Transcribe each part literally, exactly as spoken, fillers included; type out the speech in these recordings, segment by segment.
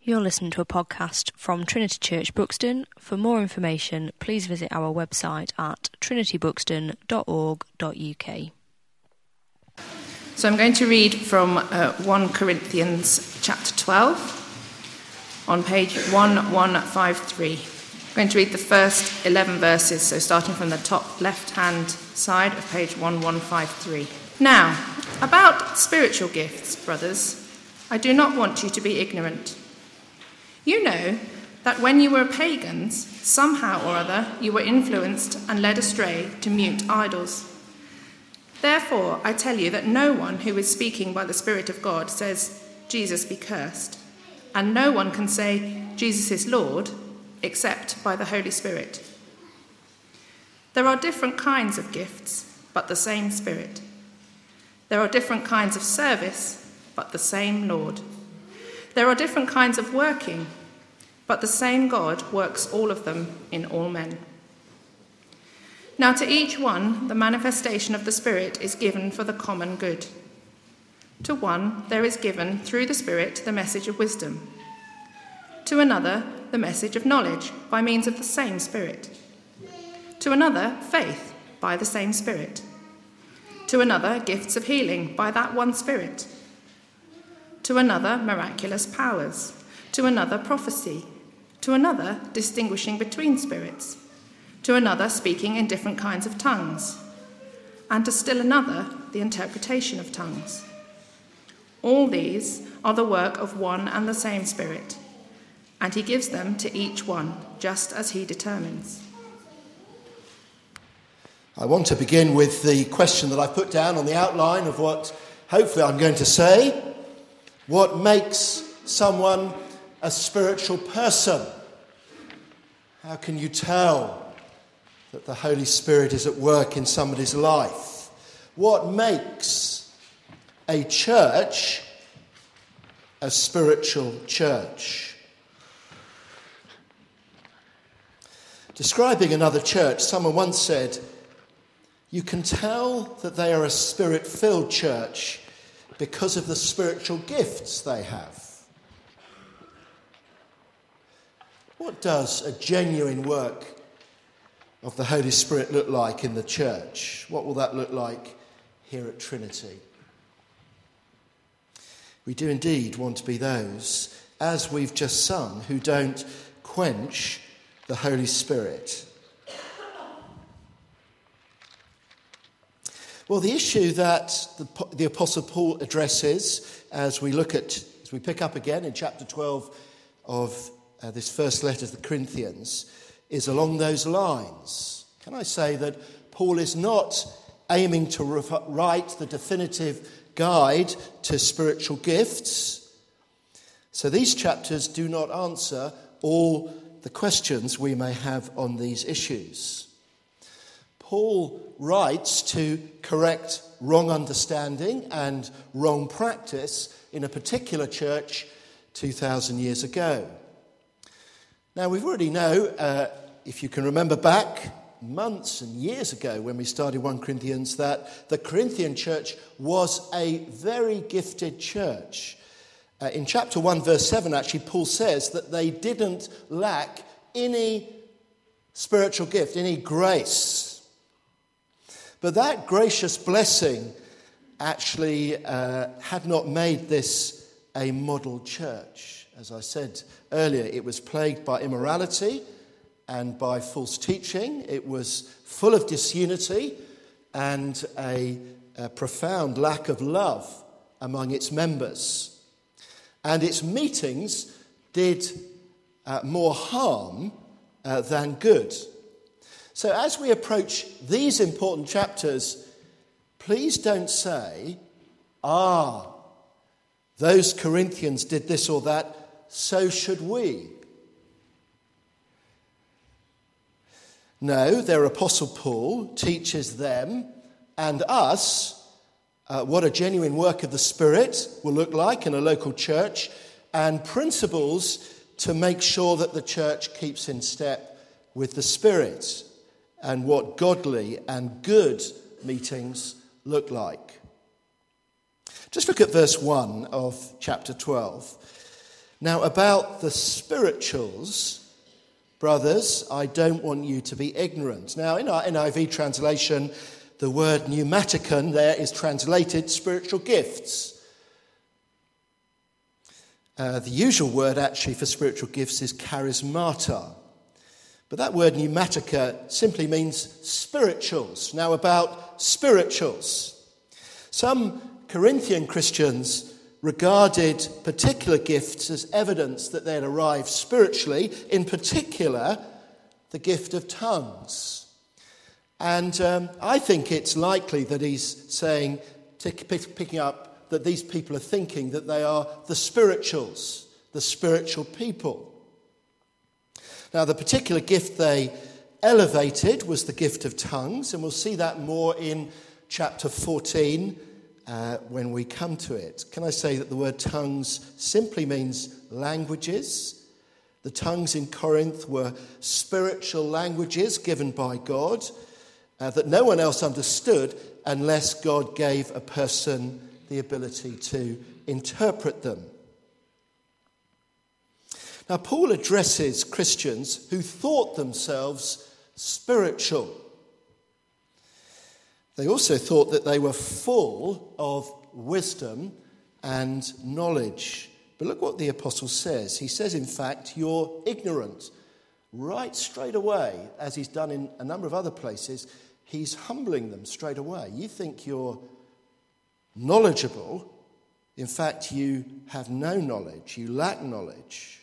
You're listening to a podcast from Trinity Church Buxton. For more information, please visit our website at trinity buxton dot org dot U K. So I'm going to read from uh, First Corinthians chapter twelve on page eleven fifty-three. I'm going to read the first eleven verses, so starting from the top left-hand side of page eleven fifty-three. Now, about spiritual gifts, brothers, I do not want you to be ignorant. You know that when you were pagans, somehow or other you were influenced and led astray to mute idols. Therefore, I tell you that no one who is speaking by the Spirit of God says, Jesus be cursed, and no one can say, Jesus is Lord, except by the Holy Spirit. There are different kinds of gifts, but the same Spirit. There are different kinds of service, but the same Lord. There are different kinds of working, but the same God works all of them in all men. Now to each one, the manifestation of the Spirit is given for the common good. To one, there is given through the Spirit the message of wisdom. To another, the message of knowledge by means of the same Spirit. To another, faith by the same Spirit. To another, gifts of healing by that one Spirit. To another, miraculous powers. To another, prophecy. To another, distinguishing between spirits. To another, speaking in different kinds of tongues. And to still another, the interpretation of tongues. All these are the work of one and the same Spirit, and he gives them to each one, just as he determines. I want to begin with the question that I put down on the outline of what hopefully I'm going to say. What makes someone a spiritual person? How can you tell that the Holy Spirit is at work in somebody's life? What makes a church a spiritual church? Describing another church, someone once said, you can tell that they are a spirit-filled church because of the spiritual gifts they have. What does a genuine work of the Holy Spirit look like in the church? What will that look like here at Trinity? We do indeed want to be those, as we've just sung, who don't quench the Holy Spirit. Well, the issue that the, the Apostle Paul addresses as we look at, as we pick up again in chapter twelve of uh, this first letter to the Corinthians, is along those lines. Can I say that Paul is not aiming to re- write the definitive guide to spiritual gifts? So these chapters do not answer all the questions we may have on these issues. Paul writes to correct wrong understanding and wrong practice in a particular church two thousand years ago. Now, we already know, uh, if you can remember back months and years ago when we started First Corinthians, that the Corinthian church was a very gifted church. Uh, in chapter one, verse seven, actually, Paul says that they didn't lack any spiritual gift, any grace. But that gracious blessing actually uh, had not made this a model church. As I said earlier, it was plagued by immorality and by false teaching. It was full of disunity and a, a profound lack of love among its members. And its meetings did uh, more harm uh, than good. So as we approach these important chapters, please don't say, ah, those Corinthians did this or that, so should we. No, their Apostle Paul teaches them and us uh, what a genuine work of the Spirit will look like in a local church, and principles to make sure that the church keeps in step with the Spirit, and what godly and good meetings look like. Just look at verse one of chapter twelve. Now, about the spirituals, brothers, I don't want you to be ignorant. Now, in our N I V translation, the word pneumatikon there is translated spiritual gifts. Uh, the usual word actually for spiritual gifts is charismata. But that word pneumatica simply means spirituals. Now, about spirituals. Some Corinthian Christians regarded particular gifts as evidence that they had arrived spiritually, in particular, the gift of tongues. And um, I think it's likely that he's saying, picking up, that these people are thinking that they are the spirituals, the spiritual people. Now, the particular gift they elevated was the gift of tongues, and we'll see that more in chapter fourteen uh, when we come to it. Can I say that the word tongues simply means languages? The tongues in Corinth were spiritual languages given by God uh, that no one else understood unless God gave a person the ability to interpret them. Now, Paul addresses Christians who thought themselves spiritual. They also thought that they were full of wisdom and knowledge. But look what the apostle says. He says, in fact, you're ignorant. Right straight away, as he's done in a number of other places, he's humbling them straight away. You think you're knowledgeable. In fact, you have no knowledge. You lack knowledge.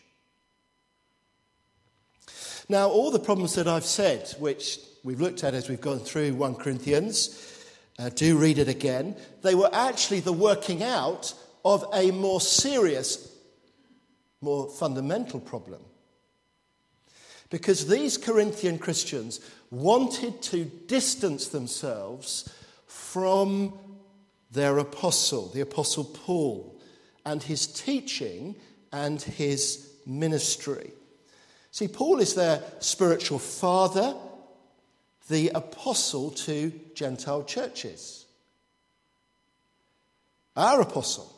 Now, all the problems that I've said, which we've looked at as we've gone through First Corinthians, uh, do read it again, they were actually the working out of a more serious, more fundamental problem. Because these Corinthian Christians wanted to distance themselves from their apostle, the Apostle Paul, and his teaching and his ministry. See, Paul is their spiritual father, the apostle to Gentile churches. Our apostle.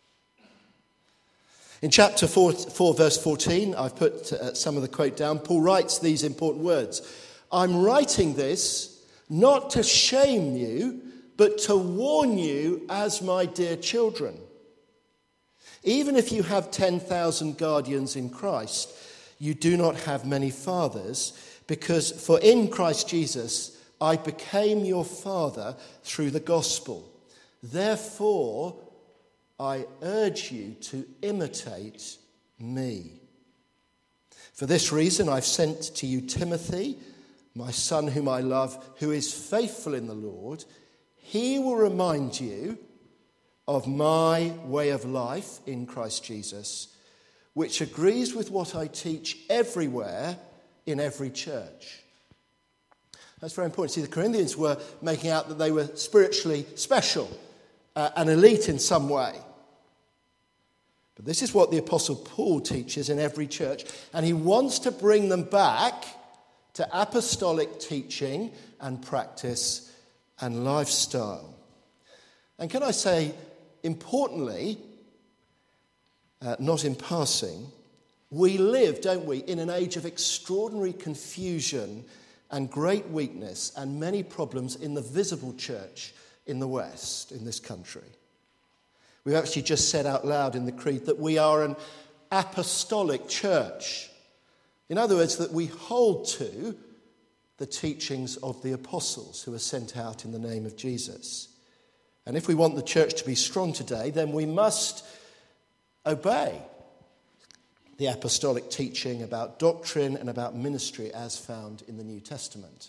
In chapter four, four verse fourteen, I've put uh, some of the quote down, Paul writes these important words. I'm writing this not to shame you, but to warn you as my dear children. Even if you have ten thousand guardians in Christ, you do not have many fathers, because for in Christ Jesus I became your father through the gospel. Therefore, I urge you to imitate me. For this reason I've sent to you Timothy, my son whom I love, who is faithful in the Lord. He will remind you of my way of life in Christ Jesus, which agrees with what I teach everywhere in every church. That's very important. See, the Corinthians were making out that they were spiritually special, uh, and elite in some way. But this is what the Apostle Paul teaches in every church, and he wants to bring them back to apostolic teaching and practice and lifestyle. And can I say, importantly, uh, not in passing, we live, don't we, in an age of extraordinary confusion and great weakness and many problems in the visible church in the West, in this country. We've actually just said out loud in the Creed that we are an apostolic church. In other words, that we hold to the teachings of the apostles who are sent out in the name of Jesus. And if we want the church to be strong today, then we must obey the apostolic teaching about doctrine and about ministry as found in the New Testament.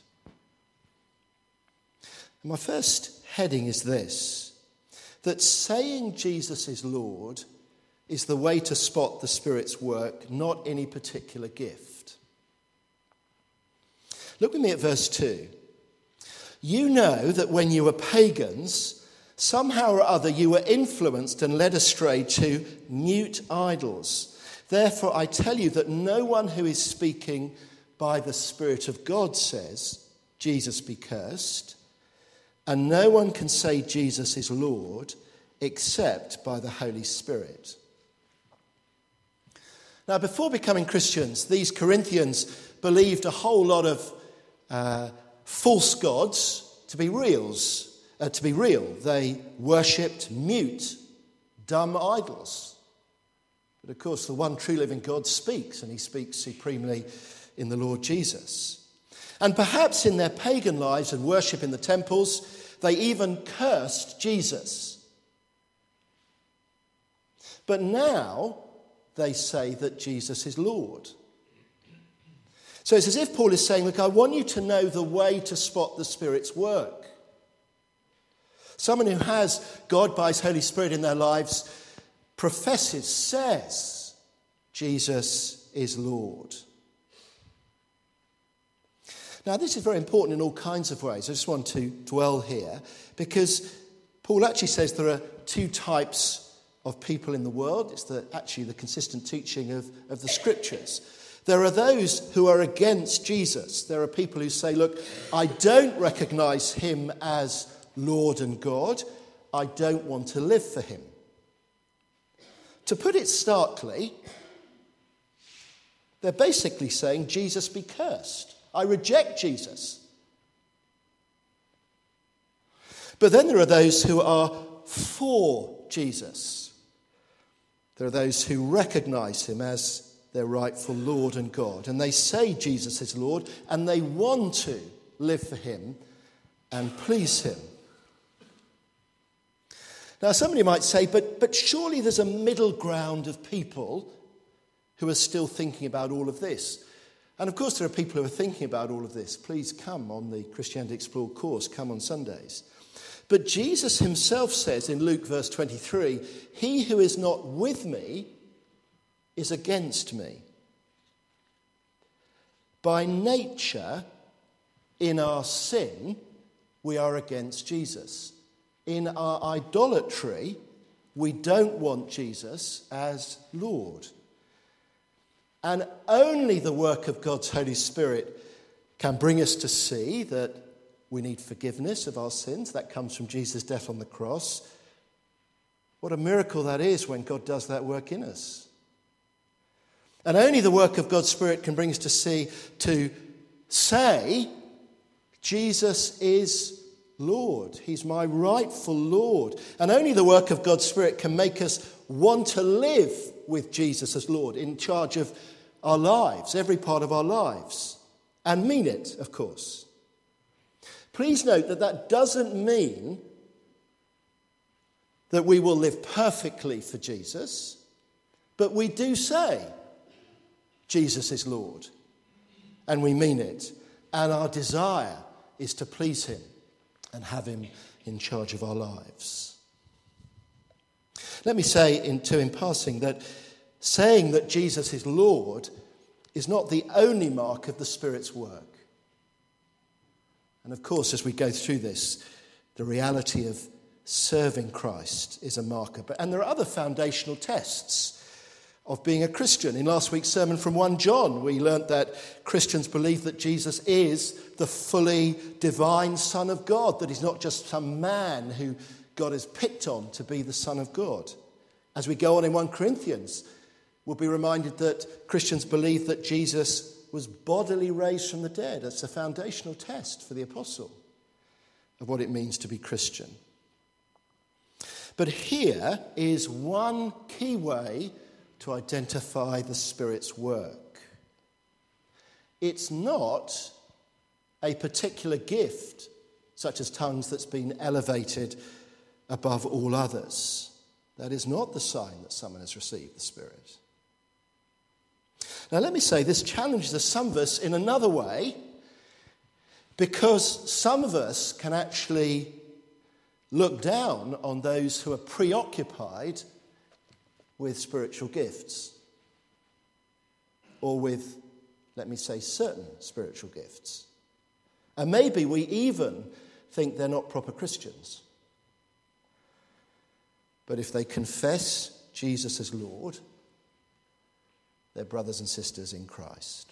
And my first heading is this, that saying Jesus is Lord is the way to spot the Spirit's work, not any particular gift. Look with me at verse two. You know that when you were pagans, somehow or other you were influenced and led astray to mute idols. Therefore I tell you that no one who is speaking by the Spirit of God says, Jesus be cursed, and no one can say Jesus is Lord except by the Holy Spirit. Now, before becoming Christians, these Corinthians believed a whole lot of uh, false gods to be reals, uh, to be real. They worshipped mute, dumb idols. But of course, the one true living God speaks, and he speaks supremely in the Lord Jesus. And perhaps in their pagan lives and worship in the temples, they even cursed Jesus. But now they say that Jesus is Lord. So it's as if Paul is saying, look, I want you to know the way to spot the Spirit's work. Someone who has God by his Holy Spirit in their lives professes, says, Jesus is Lord. Now, this is very important in all kinds of ways. I just want to dwell here because Paul actually says there are two types of people in the world. It's the, actually the consistent teaching of, of the Scriptures. There are those who are against Jesus. There are people who say, look, I don't recognise him as Lord and God. I don't want to live for him. To put it starkly, they're basically saying, Jesus be cursed. I reject Jesus. But then there are those who are for Jesus. There are those who recognise him as their rightful Lord and God. And they say Jesus is Lord, and they want to live for him and please him. Now, somebody might say, but, but surely there's a middle ground of people who are still thinking about all of this. And of course there are people who are thinking about all of this. Please come on the Christianity Explored course, come on Sundays. But Jesus himself says in Luke verse twenty-three, he who is not with me is against me. By nature, in our sin, we are against Jesus. In our idolatry, we don't want Jesus as Lord. And only the work of God's Holy Spirit can bring us to see that we need forgiveness of our sins. That comes from Jesus' death on the cross. What a miracle that is when God does that work in us. And only the work of God's Spirit can bring us to see, to say, Jesus is Lord. He's my rightful Lord. And only the work of God's Spirit can make us want to live with Jesus as Lord, in charge of our lives, every part of our lives. And mean it, of course. Please note that that doesn't mean that we will live perfectly for Jesus, but we do say Jesus is Lord, and we mean it, and our desire is to please him and have him in charge of our lives. Let me say in, too in passing that saying that Jesus is Lord is not the only mark of the Spirit's work. And of course, as we go through this, the reality of serving Christ is a marker. But, and there are other foundational tests of being a Christian. In last week's sermon from First John, we learnt that Christians believe that Jesus is the fully divine Son of God, that he's not just some man who God has picked on to be the Son of God. As we go on in First Corinthians, we'll be reminded that Christians believe that Jesus was bodily raised from the dead. That's a foundational test for the apostle of what it means to be Christian. But here is one key way to identify the Spirit's work. It's not a particular gift, such as tongues, that's been elevated above all others. That is not the sign that someone has received the Spirit. Now, let me say, this challenges some of us in another way, because some of us can actually look down on those who are preoccupied with spiritual gifts, or with, let me say, certain spiritual gifts. And maybe we even think they're not proper Christians. But if they confess Jesus as Lord, they're brothers and sisters in Christ.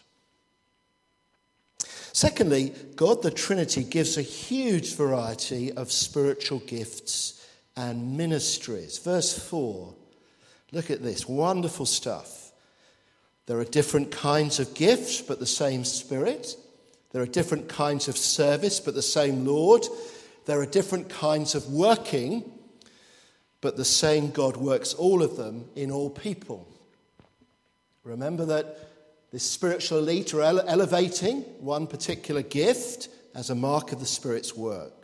Secondly, God the Trinity gives a huge variety of spiritual gifts and ministries. Verse four, look at this, wonderful stuff. There are different kinds of gifts, but the same Spirit. There are different kinds of service, but the same Lord. There are different kinds of working, but the same God works all of them in all people. Remember that this spiritual elite are ele- elevating one particular gift as a mark of the Spirit's work.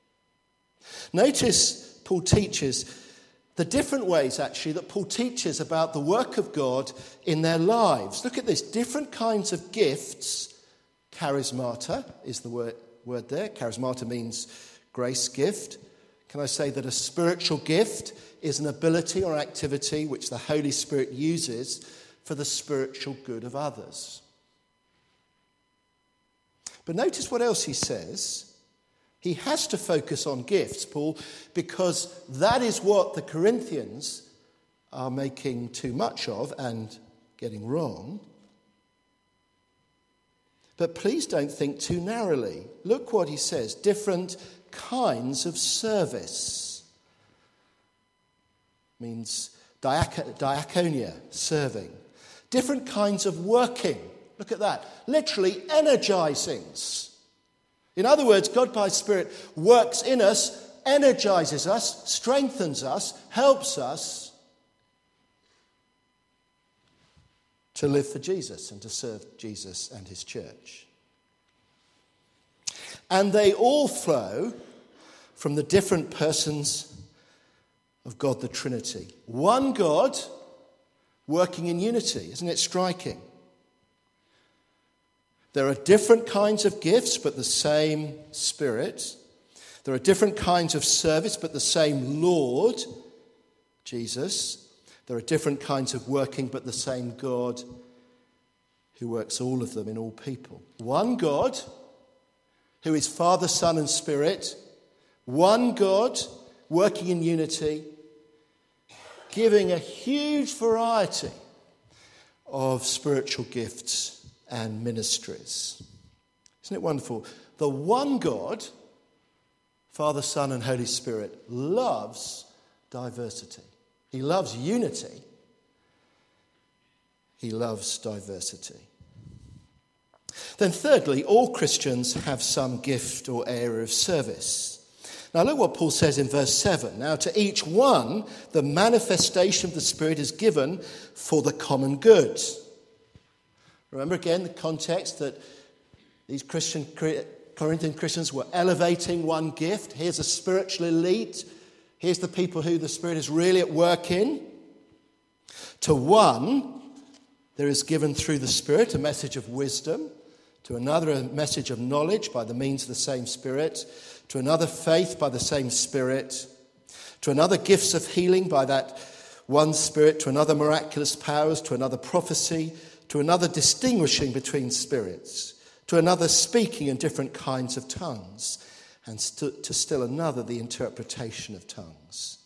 Notice Paul teaches the different ways, actually, that Paul teaches about the work of God in their lives. Look at this. Different kinds of gifts. Charismata is the word, word there. Charismata means grace gift. Can I say that a spiritual gift is an ability or activity which the Holy Spirit uses for the spiritual good of others? But notice what else he says. He has to focus on gifts, Paul, because that is what the Corinthians are making too much of and getting wrong. But please don't think too narrowly. Look what he says. Different kinds of service. Means diac- diaconia, serving. Different kinds of working. Look at that. Literally energizings. In other words, God by Spirit works in us, energizes us, strengthens us, helps us to live for Jesus and to serve Jesus and his church. And they all flow from the different persons of God the Trinity. One God working in unity. Isn't it striking? There are different kinds of gifts, but the same Spirit. There are different kinds of service, but the same Lord, Jesus. There are different kinds of working, but the same God who works all of them in all people. One God who is Father, Son, and Spirit. One God working in unity, giving a huge variety of spiritual gifts and ministries. Isn't it wonderful? The one God, Father, Son, and Holy Spirit, loves diversity. He loves unity. He loves diversity. Then thirdly, all Christians have some gift or area of service. Now look what Paul says in verse seven. Now to each one, the manifestation of the Spirit is given for the common good. Remember again the context that these Christian Corinthian Christians were elevating one gift. Here's a spiritual elite. Here's the people who the Spirit is really at work in. To one, there is given through the Spirit a message of wisdom. To another, a message of knowledge by the means of the same Spirit. To another, faith by the same Spirit. To another, gifts of healing by that one Spirit. To another, miraculous powers. To another, prophecy. To another, distinguishing between spirits. To another, speaking in different kinds of tongues. And st- to still another, the interpretation of tongues.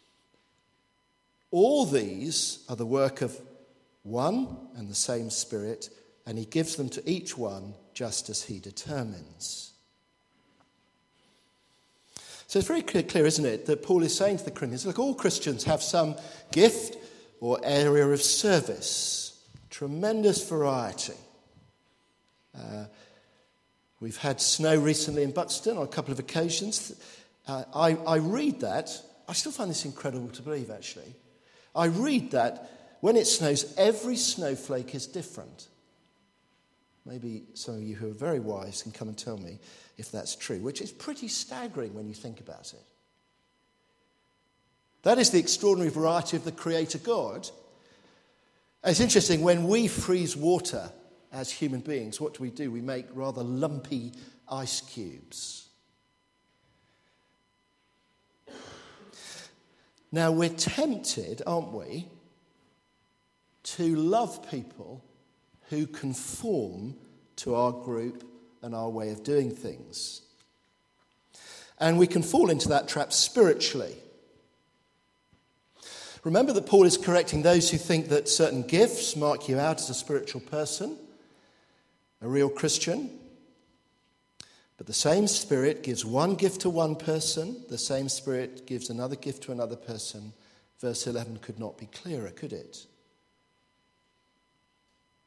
All these are the work of one and the same Spirit, and he gives them to each one just as he determines. So it's very clear, clear, isn't it, that Paul is saying to the Corinthians, look, all Christians have some gift or area of service. Tremendous variety. Uh, we've had snow recently in Buxton on a couple of occasions. Uh, I, I read that. I still find this incredible to believe, actually. I read that when it snows, every snowflake is different. Maybe some of you who are very wise can come and tell me if that's true, which is pretty staggering when you think about it. That is the extraordinary variety of the Creator God. It's interesting, when we freeze water as human beings, what do we do? We make rather lumpy ice cubes. Now, we're tempted, aren't we, to love people who conform to our group and our way of doing things. And we can fall into that trap spiritually. Remember that Paul is correcting those who think that certain gifts mark you out as a spiritual person, a real Christian. But the same Spirit gives one gift to one person, the same Spirit gives another gift to another person. Verse eleven could not be clearer, could it?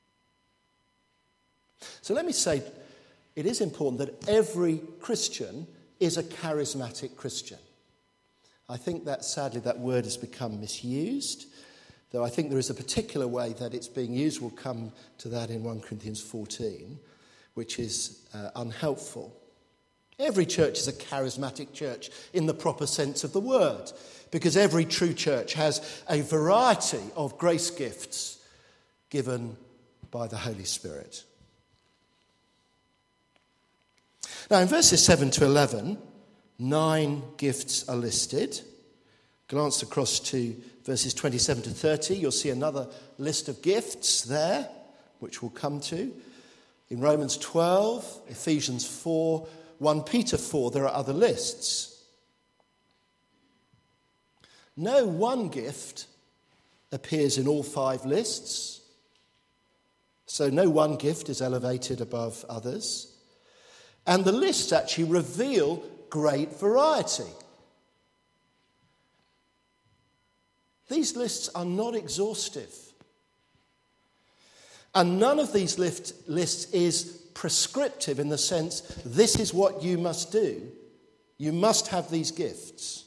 So let me say, it is important that every Christian is a charismatic Christian. I think that, sadly, that word has become misused, though I think there is a particular way that it's being used. We'll come to that in First Corinthians fourteen, which is uh, unhelpful. Every church is a charismatic church in the proper sense of the word, because every true church has a variety of grace gifts given by the Holy Spirit. Now, in verses seven to eleven, nine gifts are listed. Glance across to verses twenty-seven to thirty. You'll see another list of gifts there, which we'll come to. In Romans twelve, Ephesians four, First Peter four, there are other lists. No one gift appears in all five lists, so no one gift is elevated above others. And the lists actually reveal great variety. These lists are not exhaustive. And none of these lift, lists is prescriptive in the sense, this is what you must do. You must have these gifts.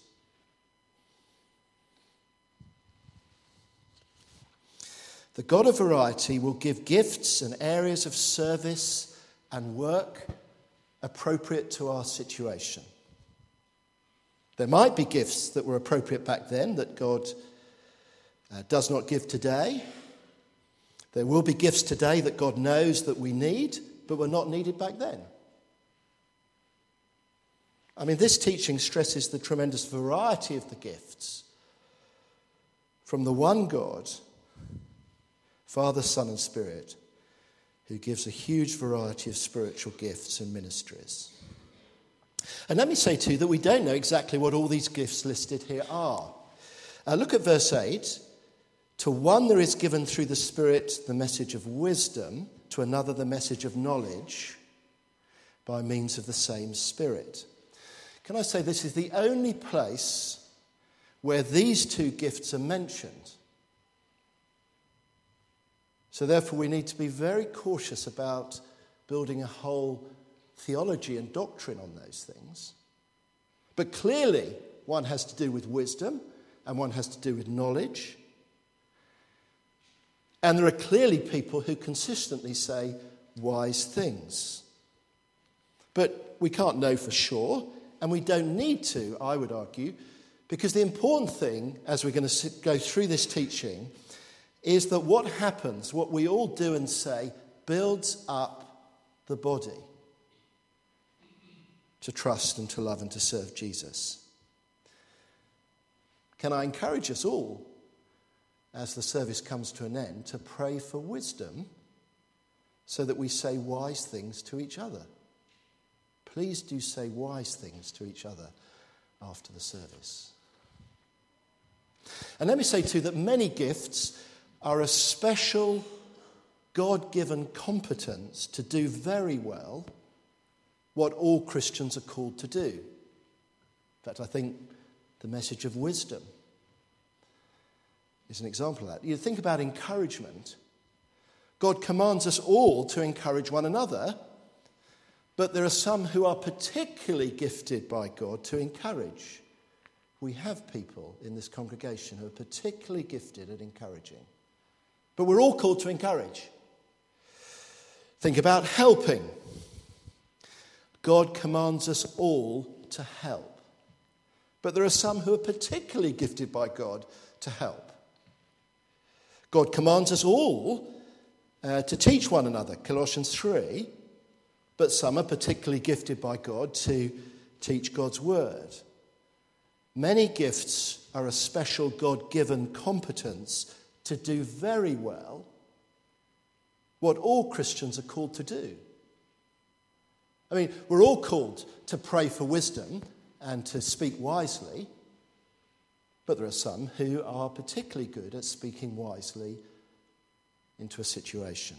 The God of variety will give gifts and areas of service and work appropriate to our situation. There might be gifts that were appropriate back then that God uh, does not give today. There will be gifts today that God knows that we need, but were not needed back then. I mean, this teaching stresses the tremendous variety of the gifts from the one God, Father, Son, and Spirit, who gives a huge variety of spiritual gifts and ministries. And let me say too that we don't know exactly what all these gifts listed here are. Uh, look at verse eight. To one there is given through the Spirit the message of wisdom, to another the message of knowledge by means of the same Spirit. Can I say this is the only place where these two gifts are mentioned? So therefore we need to be very cautious about building a whole theology and doctrine on those things. But clearly one has to do with wisdom and one has to do with knowledge. And there are clearly people who consistently say wise things. But we can't know for sure, and we don't need to, I would argue, because the important thing, as we're going to go through this teaching, is that what happens, what we all do and say, builds up the body to trust and to love and to serve Jesus. Can I encourage us all, as the service comes to an end, to pray for wisdom so that we say wise things to each other? Please do say wise things to each other after the service. And let me say too that many gifts are a special God-given competence to do very well what all Christians are called to do. In fact, I think the message of wisdom is an example of that. You think about encouragement. God commands us all to encourage one another, but there are some who are particularly gifted by God to encourage. We have people in this congregation who are particularly gifted at encouraging. But we're all called to encourage. Think about helping. God commands us all to help. But there are some who are particularly gifted by God to help. God commands us all uh, to teach one another, Colossians three, but some are particularly gifted by God to teach God's word. Many gifts are a special God-given competence to do very well what all Christians are called to do. I mean, we're all called to pray for wisdom and to speak wisely, but there are some who are particularly good at speaking wisely into a situation.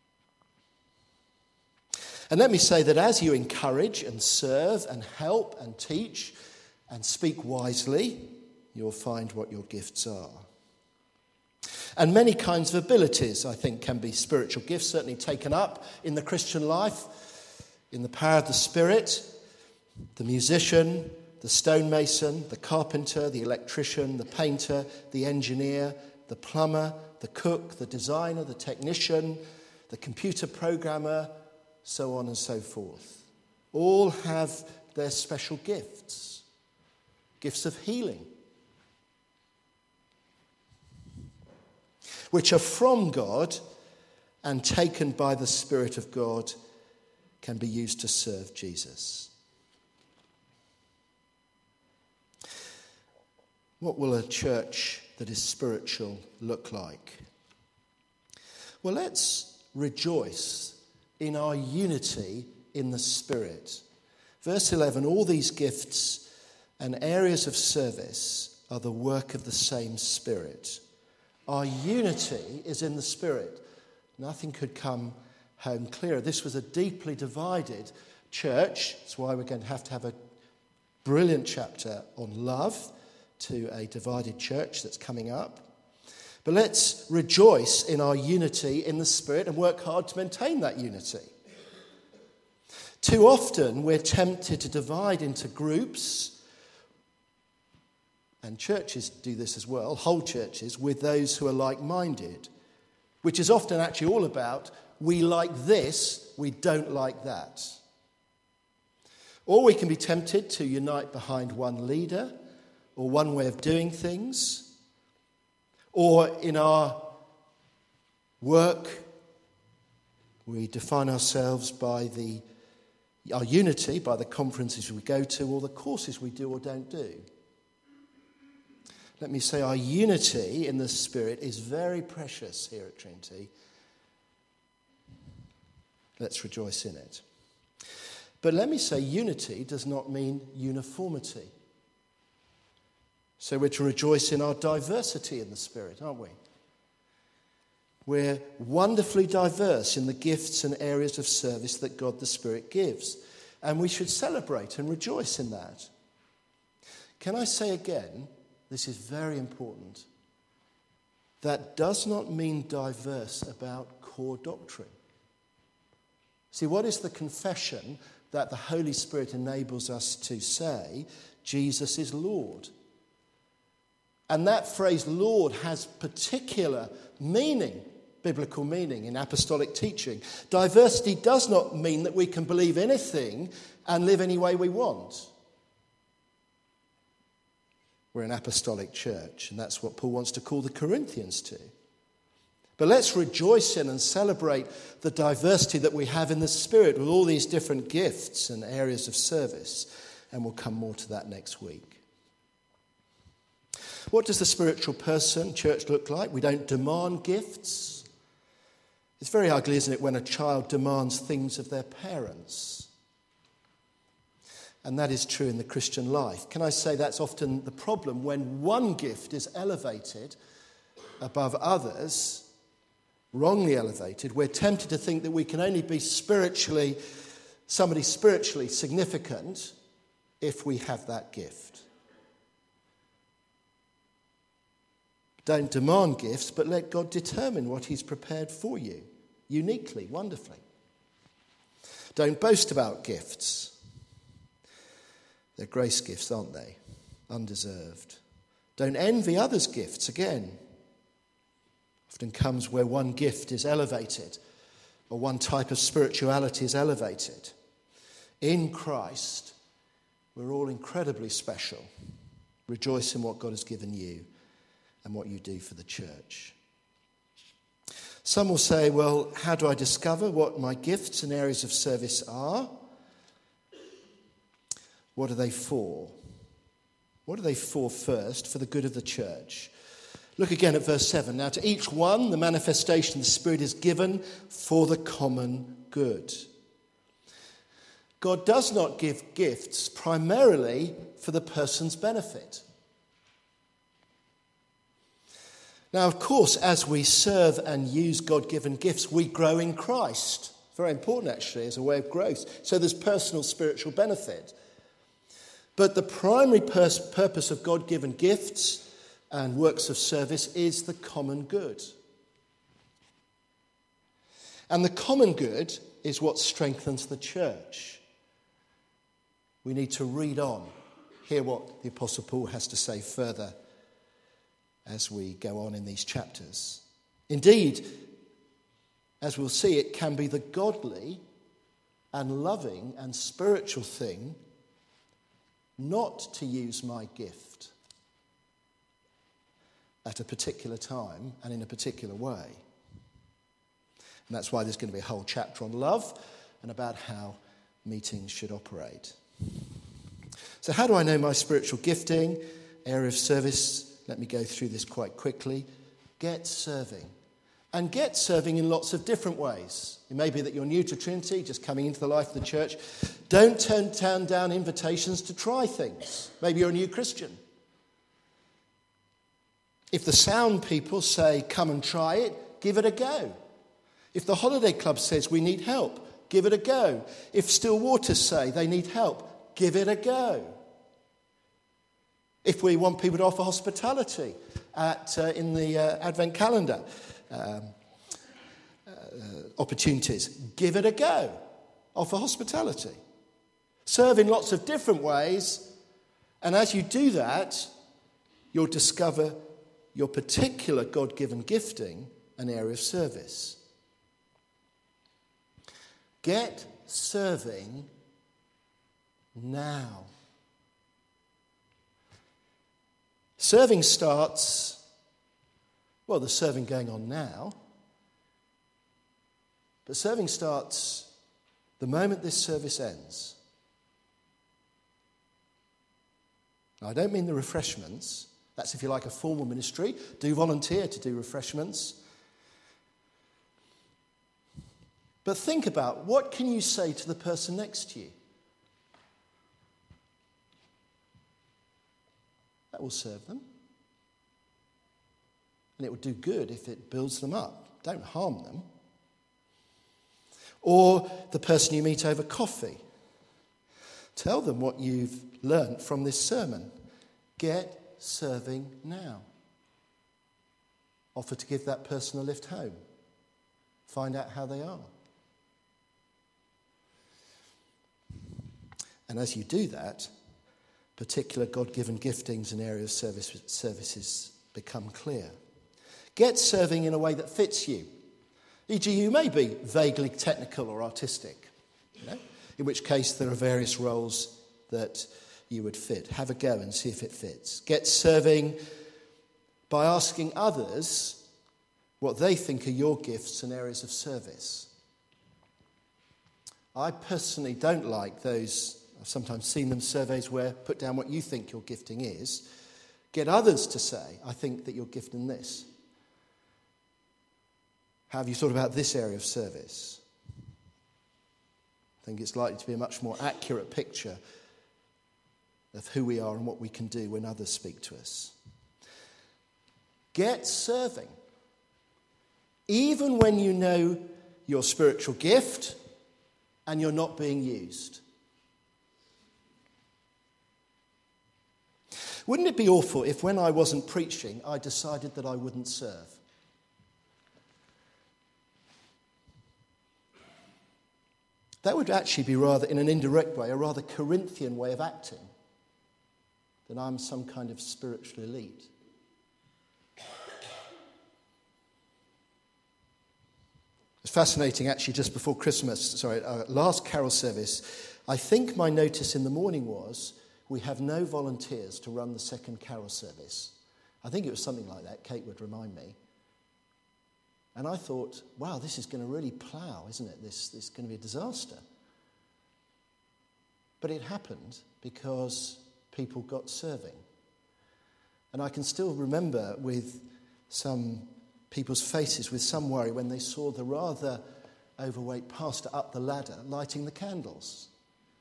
And let me say that as you encourage and serve and help and teach and speak wisely, you'll find what your gifts are. And many kinds of abilities, I think, can be spiritual gifts, certainly taken up in the Christian life, in the power of the Spirit. The musician, the stonemason, the carpenter, the electrician, the painter, the engineer, the plumber, the cook, the designer, the technician, the computer programmer, so on and so forth. All have their special gifts. Gifts of healing, which are from God and taken by the Spirit of God, can be used to serve Jesus. What will a church that is spiritual look like? Well, let's rejoice in our unity in the Spirit. Verse eleven, all these gifts and areas of service are the work of the same Spirit. Our unity is in the Spirit. Nothing could come home clearer. This was a deeply divided church. That's why we're going to have to have a brilliant chapter on love to a divided church that's coming up. But let's rejoice in our unity in the Spirit and work hard to maintain that unity. Too often we're tempted to divide into groups, and churches do this as well, whole churches, with those who are like-minded, which is often actually all about, we like this, we don't like that. Or we can be tempted to unite behind one leader or one way of doing things, or in our work, we define ourselves by the our unity, by the conferences we go to or the courses we do or don't do. Let me say our unity in the Spirit is very precious here at Trinity. Let's rejoice in it. But let me say unity does not mean uniformity. So we're to rejoice in our diversity in the Spirit, aren't we? We're wonderfully diverse in the gifts and areas of service that God the Spirit gives. And we should celebrate and rejoice in that. Can I say again, this is very important, that does not mean diverse about core doctrine. See, what is the confession that the Holy Spirit enables us to say? Jesus is Lord. And that phrase Lord has particular meaning, biblical meaning in apostolic teaching. Diversity does not mean that we can believe anything and live any way we want. We're an apostolic church, and that's what Paul wants to call the Corinthians to. But let's rejoice in and celebrate the diversity that we have in the Spirit with all these different gifts and areas of service, and we'll come more to that next week. What does the spiritual person, church, look like? We don't demand gifts. It's very ugly, isn't it, when a child demands things of their parents? And that is true in the Christian life. Can I say that's often the problem when one gift is elevated above others, wrongly elevated? We're tempted to think that we can only be spiritually, somebody spiritually significant if we have that gift. Don't demand gifts, but let God determine what he's prepared for you, uniquely, wonderfully. Don't boast about gifts. They're grace gifts, aren't they? Undeserved. Don't envy others' gifts, again. Often comes where one gift is elevated, or one type of spirituality is elevated. In Christ, we're all incredibly special. Rejoice in what God has given you and what you do for the church. Some will say, well, how do I discover what my gifts and areas of service are? What are they for? What are they for first? For the good of the church. Look again at verse seven. Now to each one, the manifestation of the Spirit is given for the common good. God does not give gifts primarily for the person's benefit. Now, of course, as we serve and use God-given gifts, we grow in Christ. Very important, actually, as a way of growth. So there's personal spiritual benefit. But the primary pers- purpose of God-given gifts and works of service is the common good. And the common good is what strengthens the church. We need to read on, hear what the Apostle Paul has to say further as we go on in these chapters. Indeed, as we'll see, it can be the godly and loving and spiritual thing not to use my gift at a particular time and in a particular way. And that's why there's going to be a whole chapter on love and about how meetings should operate. So how do I know my spiritual gifting, area of service? Let me go through this quite quickly. Get serving. And get serving in lots of different ways. It may be that you're new to Trinity, just coming into the life of the church. Don't turn, turn down invitations to try things. Maybe you're a new Christian. If the sound people say, come and try it, give it a go. If the holiday club says we need help, give it a go. If Still Waters say they need help, give it a go. If we want people to offer hospitality at, uh, in the uh, Advent calendar, um, uh, opportunities, give it a go. Offer hospitality. Serve in lots of different ways, and as you do that, you'll discover your particular God-given gifting, an area of service. Get serving now. Serving starts, well, there's serving going on now, but serving starts the moment this service ends. Now, I don't mean the refreshments. That's, if you like, a formal ministry. Do volunteer to do refreshments. But think about, what can you say to the person next to you? That will serve them. And it will do good if it builds them up. Don't harm them. Or the person you meet over coffee. Tell them what you've learnt from this sermon. Get serving now. Offer to give that person a lift home. Find out how they are. And as you do that, particular God-given giftings and areas of service, services become clear. Get serving in a way that fits you. for example, you may be vaguely technical or artistic, you know, in which case there are various roles that you would fit. Have a go and see if it fits. Get serving by asking others what they think are your gifts and areas of service. I personally don't like those, I've sometimes seen them, surveys where put down what you think your gifting is. Get others to say, I think that you're gifted in this. How have you thought about this area of service? I think it's likely to be a much more accurate picture of who we are and what we can do when others speak to us. Get serving. Even when you know your spiritual gift and you're not being used. Wouldn't it be awful if when I wasn't preaching, I decided that I wouldn't serve? That would actually be rather, in an indirect way, a rather Corinthian way of acting, that I'm some kind of spiritual elite. It's fascinating, actually, just before Christmas, sorry, uh, last carol service, I think my notice in the morning was, we have no volunteers to run the second carol service. I think it was something like that. Kate would remind me. And I thought, wow, this is going to really plough, isn't it? This, this is going to be a disaster. But it happened because people got serving. And I can still remember with some people's faces with some worry when they saw the rather overweight pastor up the ladder lighting the candles.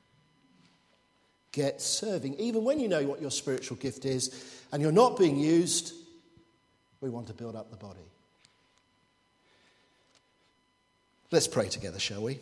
Get serving. Even when you know what your spiritual gift is and you're not being used, we want to build up the body. Let's pray together, shall we?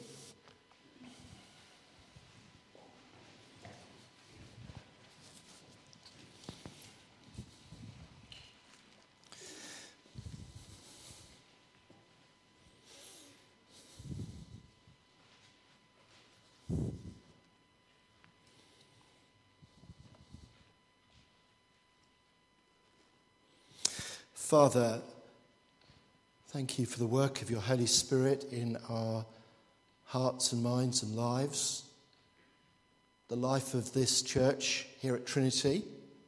Father, thank you for the work of your Holy Spirit in our hearts and minds and lives, the life of this church here at Trinity.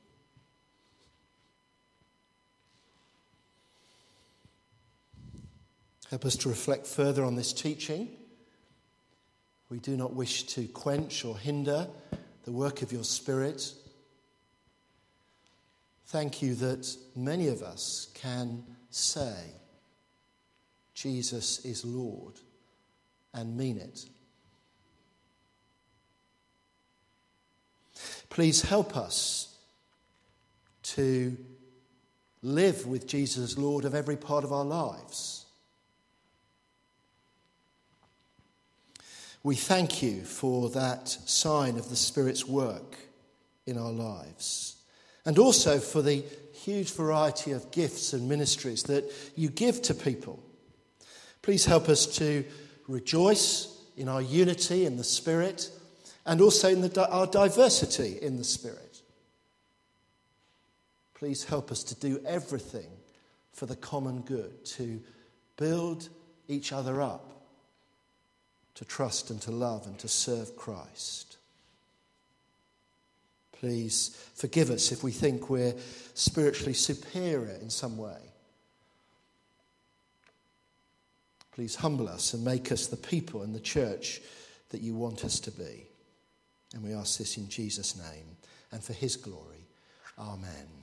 Help us to reflect further on this teaching. We do not wish to quench or hinder the work of your Spirit. Thank you that many of us can say, Jesus is Lord, and mean it. Please help us to live with Jesus as Lord of every part of our lives. We thank you for that sign of the Spirit's work in our lives, and also for the huge variety of gifts and ministries that you give to people. Please help us to rejoice in our unity in the Spirit, and also in the, our diversity in the Spirit. Please help us to do everything for the common good, to build each other up, to trust and to love and to serve Christ. Please forgive us if we think we're spiritually superior in some way. Please humble us and make us the people in the church that you want us to be. And we ask this in Jesus' name and for his glory. Amen.